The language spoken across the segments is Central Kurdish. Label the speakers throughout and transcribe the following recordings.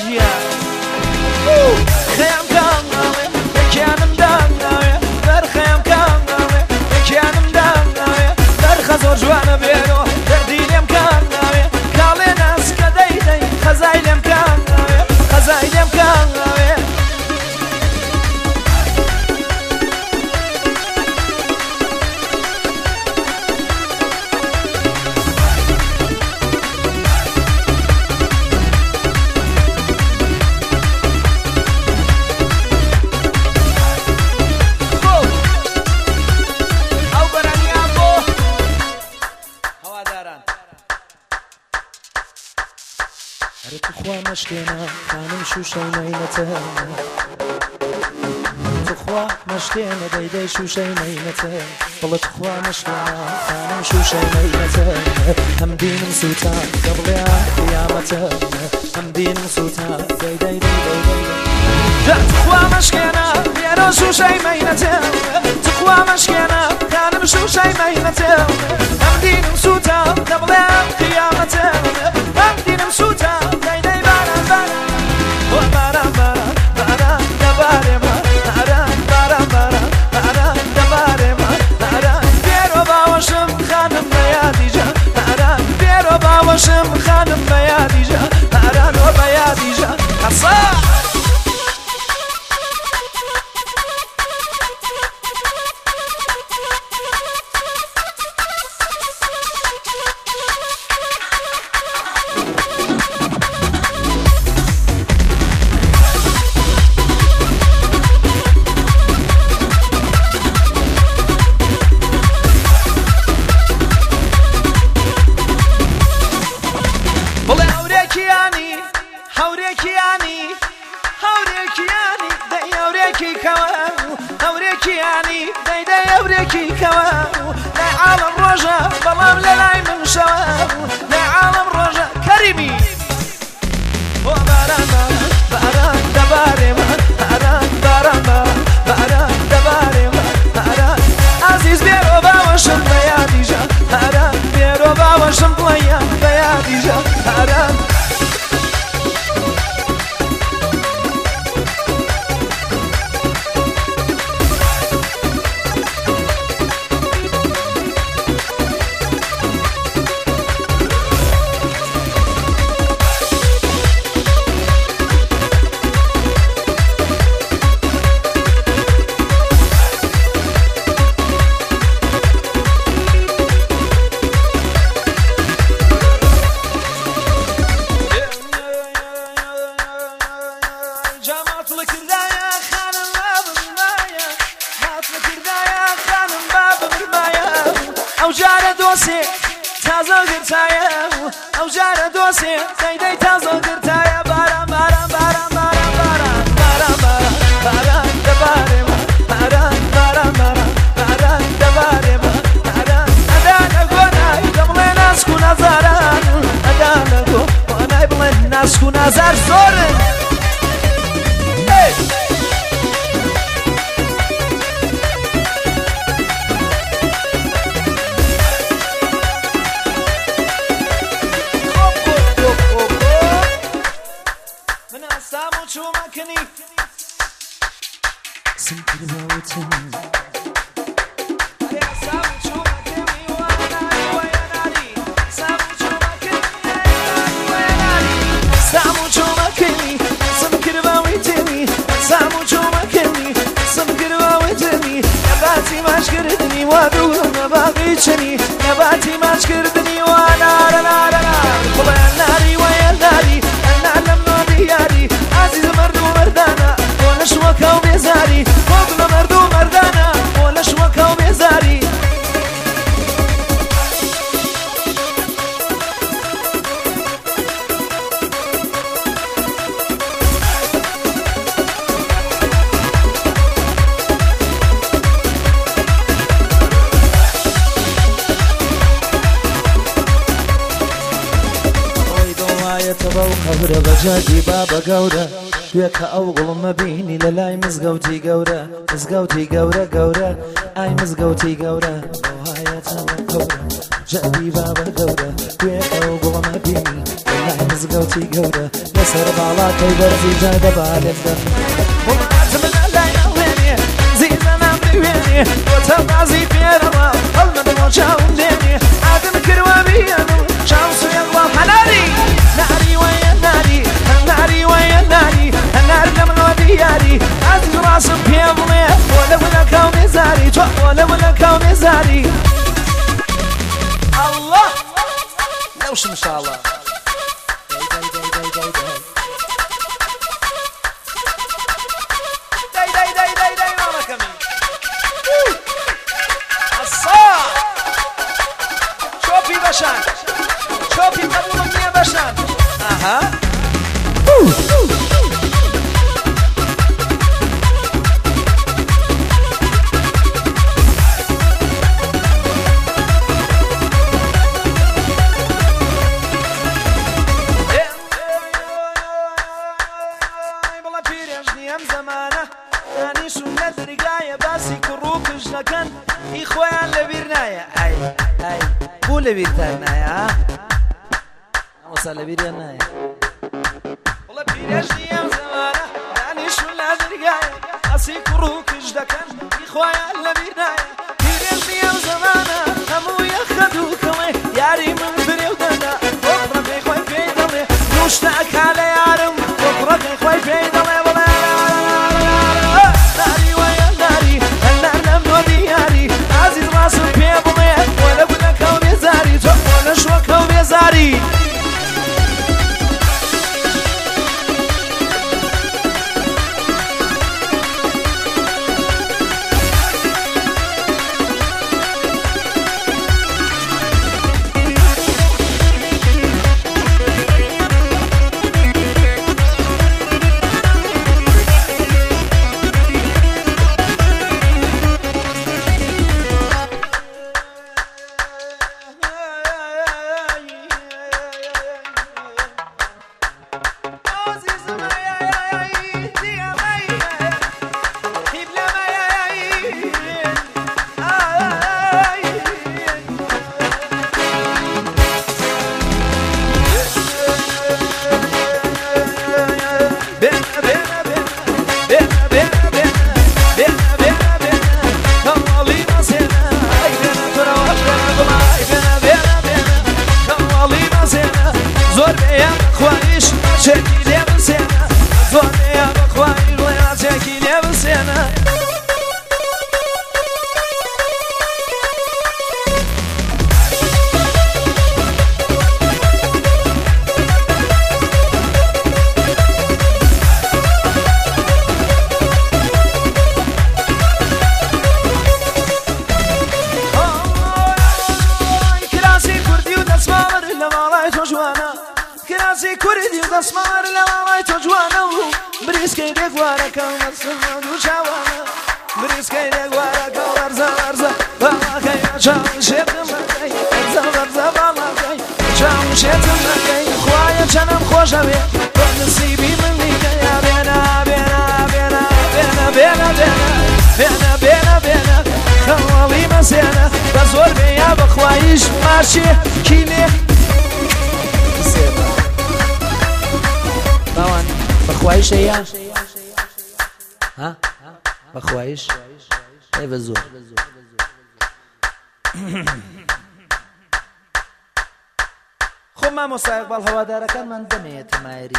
Speaker 1: ژیان خەیام کامڵێ یەکیانم داناوێ بەر خەیام کامڵێ یەکیانم داناوێ دەرخە زۆر جوانە بێنۆ دەردی لێم کامناوێ کاڵێ ناسکە دەیدەی خەزای لێم کامناوێ خەزای لێم کامناوێ تخوا مشكينا خانم شوشي مينته تخوا مشكينا ديدي شوشي مينته والله تخوا مشكينا خانم شوشي مينته هم دين مسوتا قبل قيامته هم دين مسوتا ديدي تخوا مشكينا يا شوشي مينته تخوا مشكينا خانم شوشي مينته هم دين مسوتا قبل قيامته هم دين مسوتا باشم خانم بیادی جا هران و بیادی جا حصا هوريكياني ديدا يوريكي كواو لا عالم رجا بلام للاي من شواو لا عالم رجا كريمي وباران باران دبارم باران باران باران دبارم باران عزيز بيرو باوشم بيادي جا باران بيرو باوشم بليان بيادي جا باران أوجار دوسي تازو قرتايا أوجار دوسي داي تازو قرتايا باران باران باران باران باران باران باران دبارم باران باران باران باران دبارم باران أدانا قوناي دملي ناس كونا زاران أدانا قوناي بلي ناس كونا زار زورن نباتي ماش كردني وانا رنا والله ناري ويا ناري انا لما دياري عزيز مردو مردانا ولا شوكه وبيزاري والله مردو مردانا ولا شوكه وبيزاري قبر بجادي بابا قورة ويك أوغل ما بيني للاي مزقوتي قورة مزقوتي قورة قورة أي مزقوتي قورة وهاي تاما قورة جادي بابا قورة ويك أوغل ما بيني للاي مزقوتي نوتی گەورە لەسەر باڵاکەی بەرزی جا دەبالێت دەم وڵات من لایەڵێنێ زیزە نامدوێنێ بۆتە بازی پێرەوە هەڵمەدەمەوە چاوم دێنێ ئادم کردوە بیەنم چاو سوێن وە هەناری ناری وەیە ناری هەناری وەیە ناری هەنار لە منەوە دیاری ئازیز ڕاستم پێ بڵێ بۆ لە بنەکەو نێزاری تۆ بۆ لە بنەکەو نێزاری الله لەوش انشاءالله باشن شوفي قبولم نية باشن اها بلا بيريش نيام زمانه يعني شو ندرقايا باسي كروكش لكن اخوان لبيرنايا اي بو لبيرتاينايا ها وصل لبيرنايا والله بيريش نيام زمانه يعني شو ندرقايا باسي كروكش لكن اخوان لبيرنايا بيريش نيام زمانه همو ياخدوكوي ياري من فريودنا وفرق اخوي بيدلي مشتاق على يارم وفرق اخوي بيدلي زاري كراسي كردي وقصمار لواي تجوانا بريسكي ديك واركا ومسلم وشاوانا بريسكي ديك واركا ورزا ورزا بالاكي شام شيتم مكي ورزا ورزا بالاكي شام شيتم مكي خوايا جنم خوشوي نصيبي مني يا بينا بينا بينا بينا بينا بينا بينا بينا خوالي مسينا بزور بيا بخوايش ماشي كيلي باوان بخوايش ايام ها بخوايش اي بزور خب من مستقبل هوادارەکان من دەمێت مایری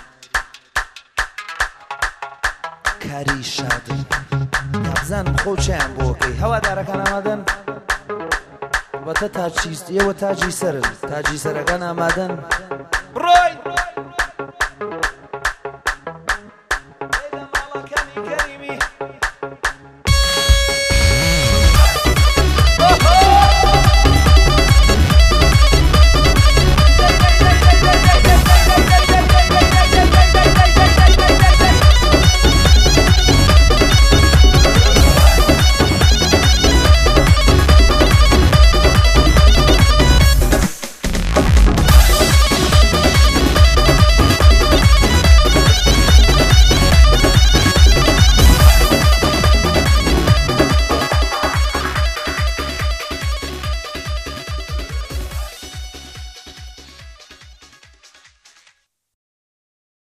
Speaker 1: کاری شادم نابزانم خۆچیان بۆکەی هەوادارەکان ئامادەن بەتە ئێوە تاجی سەرن تاجی سەرەکان ئامادەن بڕۆین